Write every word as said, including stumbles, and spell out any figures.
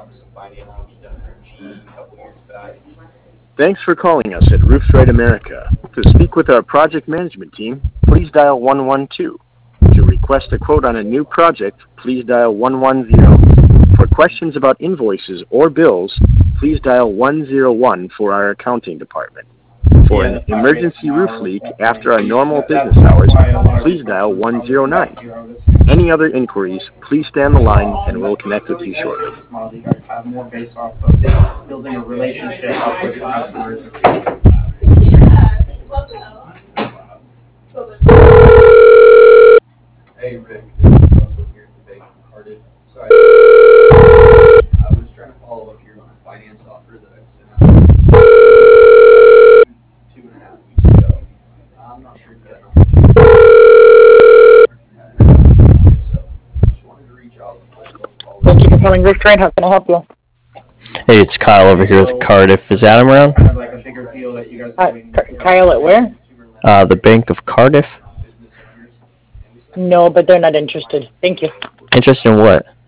Thanks for calling us at Roofs Right America. To speak with our project management team, please dial one one two. To request a quote on a new project, please dial one one zero. For questions about invoices or bills, please dial one zero one for our accounting department. For an emergency roof leak after our normal business hours, please dial one zero nine. Any other inquiries, please stay on the line and we'll connect with you shortly. You guys have more based off of building a relationship up with your customers. Hey Rick, this is Russell here at the Bank of Cardiff. Sorry, I was trying to follow up here on a finance offer that I sent out two and a half weeks ago. I'm not sure if you got an opportunity. So, just wanted to reach out. Thank you for calling Rick Train. How can I help you? Hey, it's Kyle over here with Cardiff. Is Adam around? Kind of like a bigger deal that you guys are Uh, doing. Ky- Kyle at where? Uh, the Bank of Cardiff? No, but they're not interested. Thank you. Interested in what?